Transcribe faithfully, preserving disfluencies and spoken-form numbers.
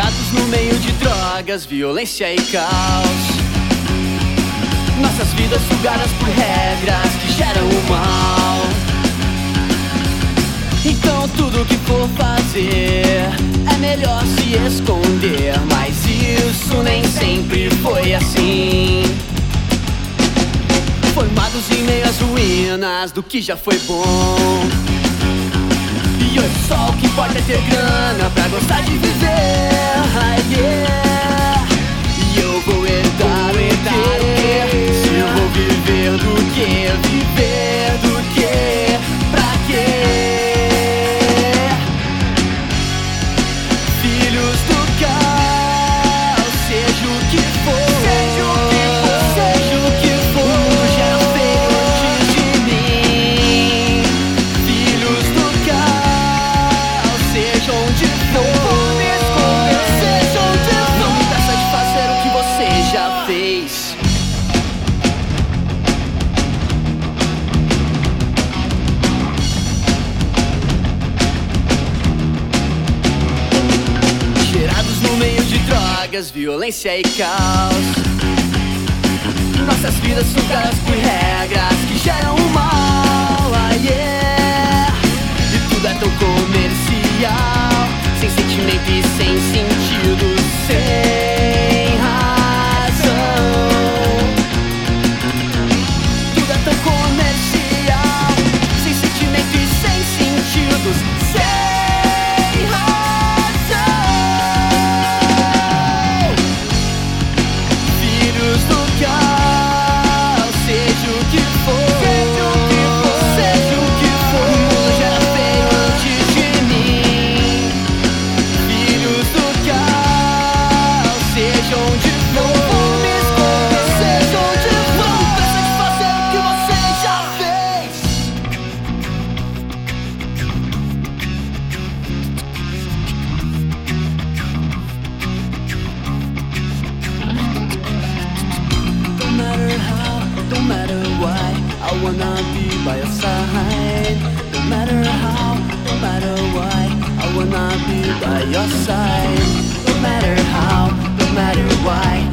Gerados no meio de drogas, violência e caos. Nossas vidas sugadas por regras que geram o mal. Então tudo que for fazer é melhor se esconder, mas isso nem sempre foi assim. Formados em meio às ruínas do que já foi bom. E hoje só o que importa é ter grana pra gostar de viver. Ah, yeah. E eu vou herdar o quê? Se eu vou viver do que? Viver do que? Pra quê? Filhos do caos, seja o que for. Seja o que for, seja o que for. O mundo já era feio antes de mim. Filhos do caos, seja onde for. Seja onde for. Não me peça de fazer o que você já fez. Gerados no meio de drogas, violência e caos. Nossas vidas sugadas por regras que geram o mal. Ah, yeah. E tudo é tão comercial, sem sentimento e sem sentido, sem razão. Tudo é tão comercial, sem sentimento e sem sentidos, sem razão. Filhos do caos, seja o que for. Seja o que for, seja o que for. O mundo já era feio antes de mim. Filhos do caos, seja onde for. Me esconda, seja onde for. Não peça de fazer o que você já fez. Don't matter how, don't matter why, I wanna be by your side. No matter how, no matter why, I wanna be by your side. No matter how, no matter why,